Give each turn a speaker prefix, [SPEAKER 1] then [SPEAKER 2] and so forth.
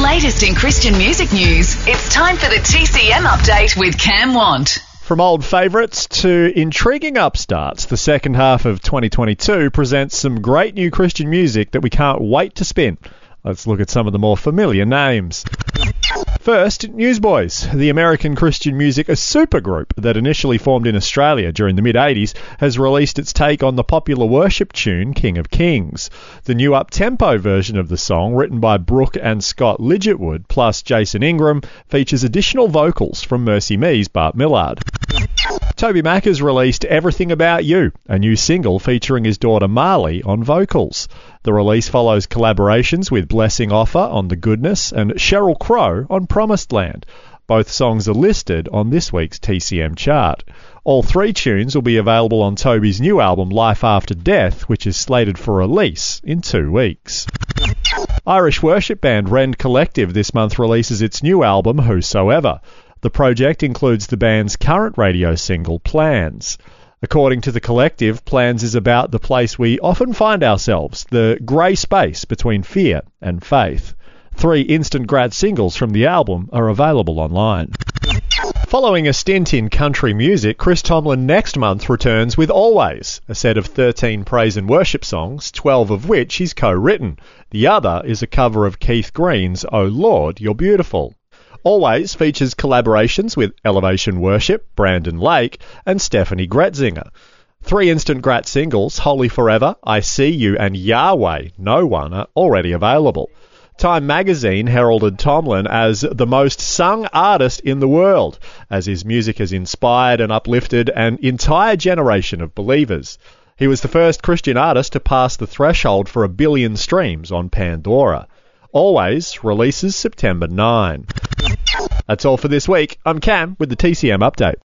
[SPEAKER 1] latest in Christian music news, it's time for the TCM update with Cam Want.
[SPEAKER 2] From old favourites to intriguing upstarts, the second half of 2022 presents some great new Christian music that we can't wait to spin. Let's look at some of the more familiar names. First, Newsboys, the American Christian music supergroup that initially formed in Australia during the mid-80s, has released its take on the popular worship tune King of Kings. The new up-tempo version of the song, written by Brooke and Scott Lidgetwood, plus Jason Ingram, features additional vocals from Mercy Me's Bart Millard. Toby Mac has released Everything About You, a new single featuring his daughter Marley on vocals. The release follows collaborations with Blessing Offer on The Goodness and Sheryl Crow on Promised Land. Both songs are listed on this week's TCM chart. All three tunes will be available on Toby's new album Life After Death, which is slated for release in 2 weeks. Irish worship band Rend Collective this month releases its new album Whosoever. The project includes the band's current radio single, Plans. According to the collective, Plans is about the place we often find ourselves, the grey space between fear and faith. 3 instant grad singles from the album are available online. Following a stint in country music, Chris Tomlin next month returns with Always, a set of 13 praise and worship songs, 12 of which he's co-written. The other is a cover of Keith Green's Oh Lord, You're Beautiful. Always features collaborations with Elevation Worship, Brandon Lake, and Stephanie Gretzinger. 3 instant grat singles, Holy Forever, I See You, and Yahweh, No One, are already available. Time magazine heralded Tomlin as the most sung artist in the world, as his music has inspired and uplifted an entire generation of believers. He was the first Christian artist to pass the threshold for 1 billion streams on Pandora. Always releases September 9. That's all for this week. I'm Cam with the TCM update.